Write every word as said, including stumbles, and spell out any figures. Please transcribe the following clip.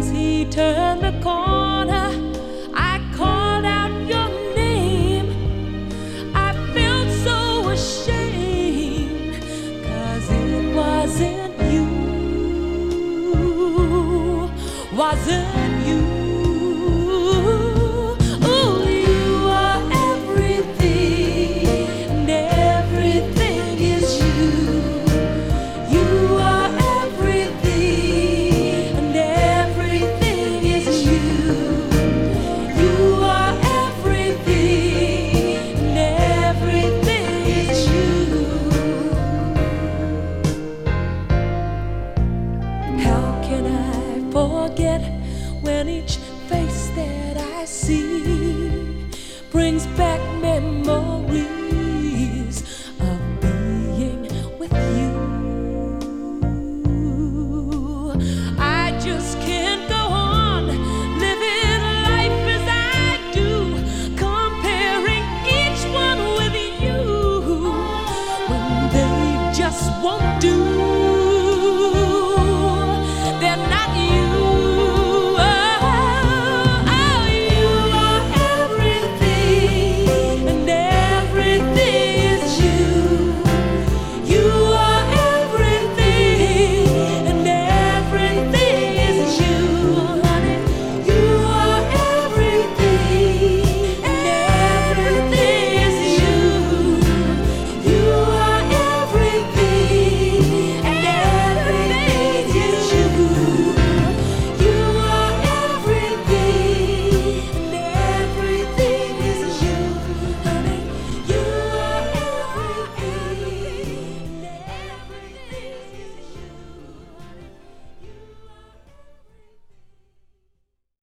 he turned the corner, I called out your name. I felt so ashamed, 'cause it wasn't you, wasn't you. Ooh, you are everything, and everything is you. You are everything, and everything is you. You are everything, and everything is you. How can I forget when each face that I see brings back memories